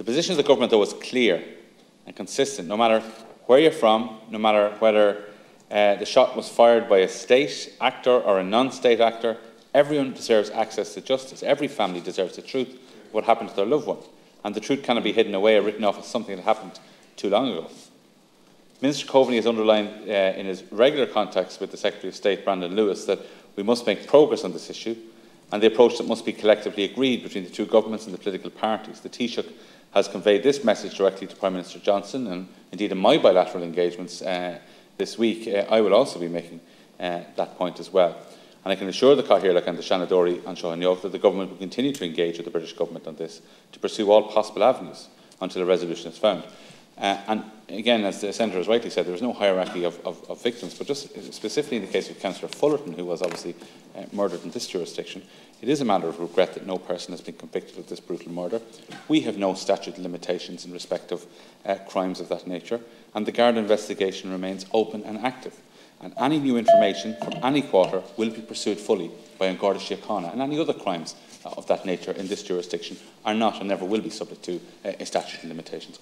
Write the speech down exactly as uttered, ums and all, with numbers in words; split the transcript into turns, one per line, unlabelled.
The position of the government, though, is clear and consistent, no matter where you're from, no matter whether uh, the shot was fired by a state actor or a non-state actor. Everyone deserves access to justice. Every family deserves the truth of what happened to their loved one. And the truth cannot be hidden away or written off as something that happened too long ago. Minister Coveney has underlined uh, in his regular contacts with the Secretary of State, Brandon Lewis, that we must make progress on this issue and the approach that must be collectively agreed between the two governments and the political parties. The Taoiseach has conveyed this message directly to Prime Minister Johnson, and indeed in my bilateral engagements uh, this week, uh, I will also be making uh, that point as well. And I can assure the Cathaoirleach and the Shanadori and Seohaneog that the government will continue to engage with the British government on this to pursue all possible avenues until a resolution is found. Uh, and again, as the Senator has rightly said, there is no hierarchy of, of, of victims, but just specifically in the case of Councillor Fullerton, who was obviously uh, murdered in this jurisdiction, it is a matter of regret that no person has been convicted of this brutal murder. We have no statute limitations in respect of uh, crimes of that nature, and the Garda investigation remains open and active. And any new information from any quarter will be pursued fully by An Garda Síochána, and any other crimes of that nature in this jurisdiction are not and never will be subject to uh, statute limitations.